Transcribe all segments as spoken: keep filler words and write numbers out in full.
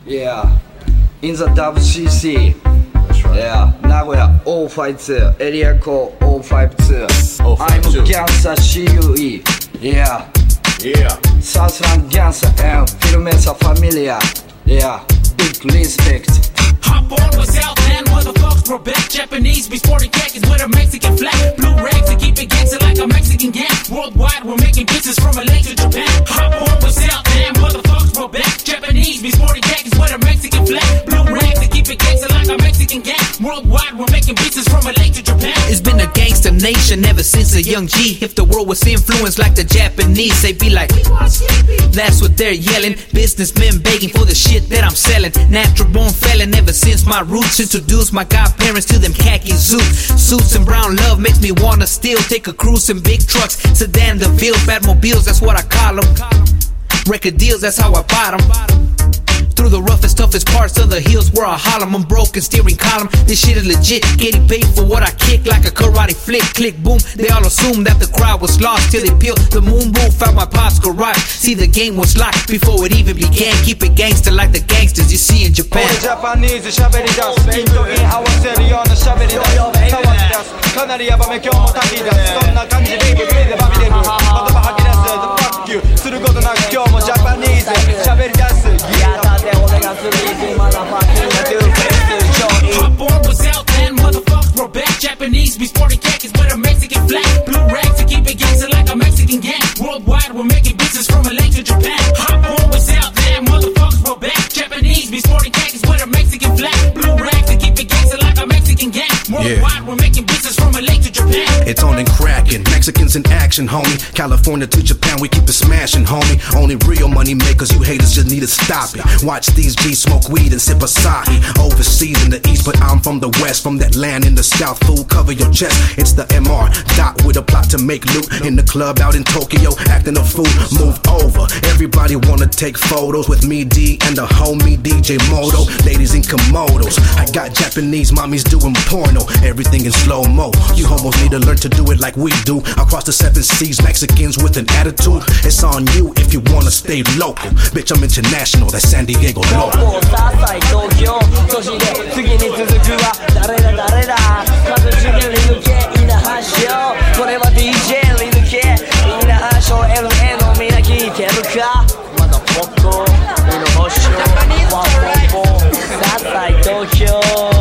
Yeah, in the W C C. That's right. Yeah, Nagoya oh five two, area code oh five two. I'm Gangsta C U E. Yeah. Yeah. Southland Gangsta and Filmesa Familia. Yeah, big respect. Hop on with Southland motherfuckers, bro. Back Japanese, be sporting khakis with a Mexican flag. Blue rags to keep it gangsta like a Mexican gang. Worldwide, we're making business from L A to Japan. Hop on with Southland motherfuckers, bro. Back Japanese, be sporting khakis with a Mexican flag. Blue rags to keep it gangsta like a Mexican gang. Worldwide, we're making business from L A to Japan. It's been a gangster nation ever since a young G. If the world was influenced like the Japanese, they'd be like, that's what they're yelling. Businessmen begging for the shit that I'm selling. Natural born felon ever since my roots. Introduced my godparents to them khaki suits. Suits and brown love makes me wanna steal. Take a cruise in big trucks, sedan DeVille, Batmobiles, that's what I call them. Record deals, that's how I bought them. Through the roughest, toughest parts of the hills where I holler, I'm broken steering column. This shit is legit, getting paid for what I kick like a karate flick. Click, boom, they all assume that the crowd was lost till they peeled the moon roof out my pop's garage. See, the game was locked before it even began. Keep it gangster like the gangsters you see in Japan. Japanese 喋り出すインドに合わせるような喋り出す変わり出すかなりヤバめ今日も炊き出すそんな感じでベイビーでバビれる言葉吐き出す The fuck you することなく今日もジャパニーズ喋り出すいやだって俺がするイージーマナファッキングドゥーフェイス上位 Hop on with Southland motherfuckers, bro. Back Japanese, be sporting khakis with a Mexican flag. Blue rags to keep it gangsta like a Mexican gang. Worldwide, we're making business from L A to Japan. Hop on with Southland motherfuckers, bro. Back Japanese, be sporting khakis with a Mexican flag. Blue rags to keep it gangsta like a Mexican gang. Worldwide, we're making business from L A to Japan. It's on and cracking, Mexicans in action, homie. California to Japan, we keep it smashing, homie. Only real money makers, you haters just need to stop it. Watch these G's smoke weed and sip Asahi. Overseas in the east, but I'm from the west. From that land in the south, fool, cover your chest. It's the M R, dot with a plot to make loot. In the club out in Tokyo, acting a fool. Move over, everybody wanna take photos with me, D, and the homie D J Moto. Ladies in Komodos, I got Japanese mommies doing porno. Everything in slow-mo, you homos need to learn to do it like we do. Across the seven seas, Mexicans with an attitude. It's on you if you wanna stay local. Bitch, I'm international, that's San Diego local. 東京都市で次に続くは誰だ誰だまず次に抜けいな発祥これは ディージェー に抜けいな発祥 エルエー のみんな聞いてるかまだポッコいの発祥ワンポンポンサイ東京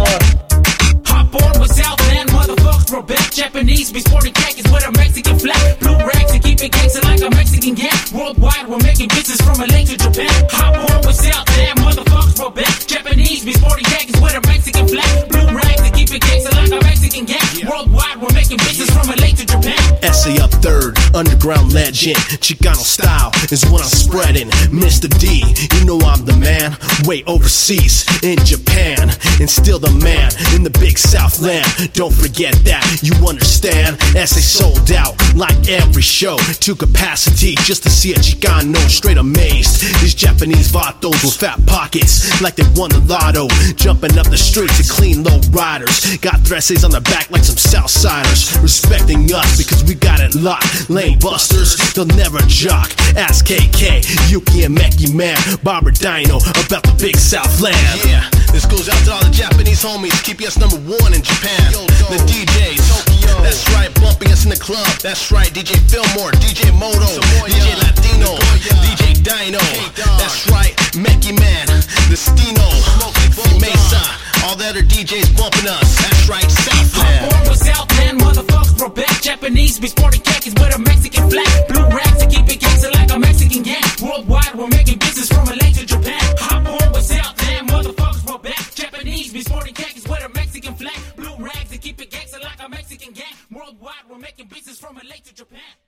Hop on with Southland motherfuckers, bro. Back Japanese, be sporting khakis with a Mexican flag. Blue rags to keep it gangsta like a Mexican gang. Worldwide, we're making business from L A to Japan. Hop on with Southland motherfuckers, bro. Back Japanese, be sporting khakis with a Mexican flag. Blue rags to keep it gangsta like a Mexican gang. Worldwide, we're making business from L A to Japan. Essay up third, underground legend. Chicano style is what I'm spreading. Mister D, you know I'm the man. Way overseas in Japan, and still the man in the big Southland. Don't forget that, you understand. Essay sold out like every show to capacity just to see a Chicano straight amazed. These Japanese vatos with fat pockets like they won the lotto, jumping up the streets to clean low riders. Got dresses on the back like some Southsiders, respecting us because we got it locked. Lane busters, they'll never jock. Ask K K, Yuki and Meki Man, Barbara Dino about the big Southland. Yeah, this goes out to all the Japanese homies, keeping us number one in Japan. The D Js, Tokyo. That's right, bumping us in the club. That's right, D J Fillmore, D J Moto, D J Latino, D J Dino. That's right, Meki Man, the Stino, Mesa, all the other D Js bumping us. That's right, Southland. Hop on with Southland motherfuckers, bro. Back Japanese, be sporting khakis with a Mexican flag. Blue rags to keep it gangsta like a Mexican gang. Worldwide, we're making business from L A to Japan. Hop on with Southland motherfuckers, bro. Back Japanese, be sporting khakis with a Mexican flag. Blue rags to keep it gangsta like a Mexican gang. Worldwide, we're making business from L A to Japan.